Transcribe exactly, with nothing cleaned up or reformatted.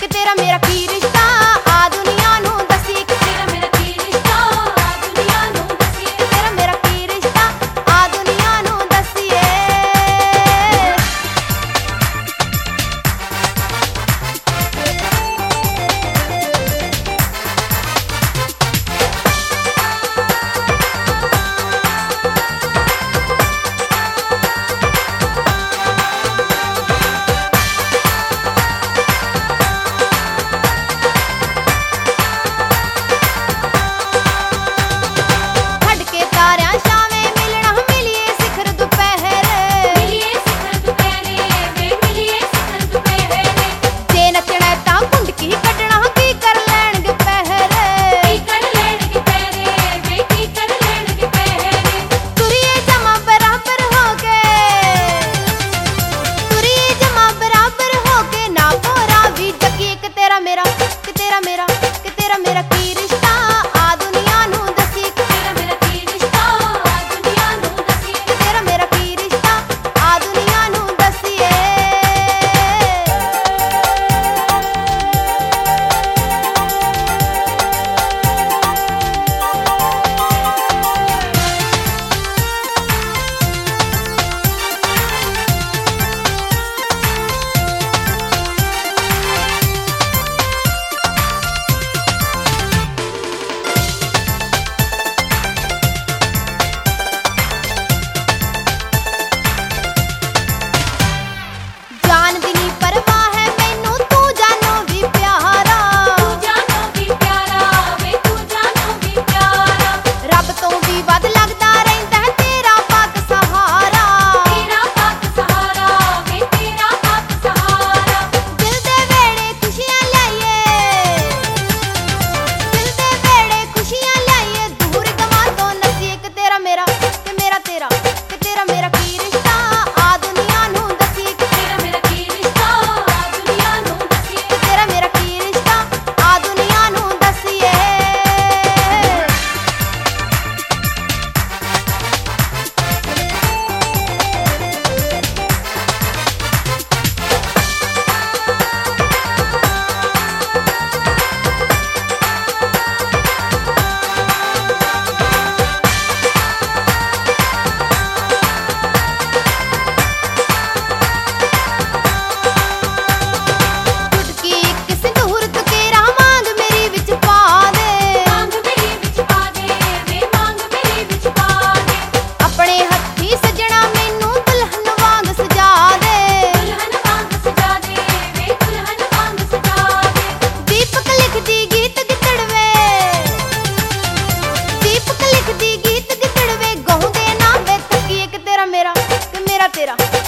कि तेरा मेरा की रिश्ता आ दुनिया नू दसी कि तेरा मेरा की रिश्ता आ दुनिया नू दसी कि तेरा मेरा की रिश्ता आ दुनिया नू दसीए मेरा कि तेरा मेरा कि तेरा मेरा की रिश्ता आ दुनिया नू दसी कि तेरा मेरा की रिश्ता आ दुनिया नू दसी कि तेरा मेरा की रिश्ता आ दुनिया नू दसीए तेरा कि तेरा मेरा की रिश्ता आ दुनिया नू दसी कि तेरा मेरा की रिश्ता आ दुनिया नू दसी कि तेरा मेरा की रिश्ता आ दुनिया नू दसीए तेरा